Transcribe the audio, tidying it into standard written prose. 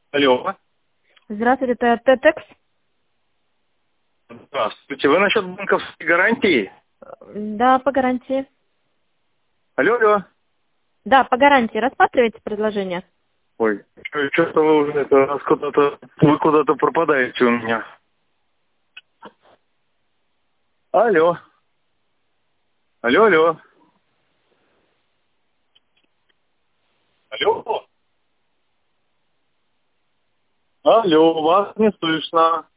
Алло. Здравствуйте, это ТЭТЭКС? Здравствуйте. Вы насчет банковской гарантии? Да, по гарантии. Алло. Да, по гарантии. Рассматриваете предложение? Ой, что-то вы уже вы куда-то пропадаете у меня. Алло. Алло. Алло. Алло, вас не слышно.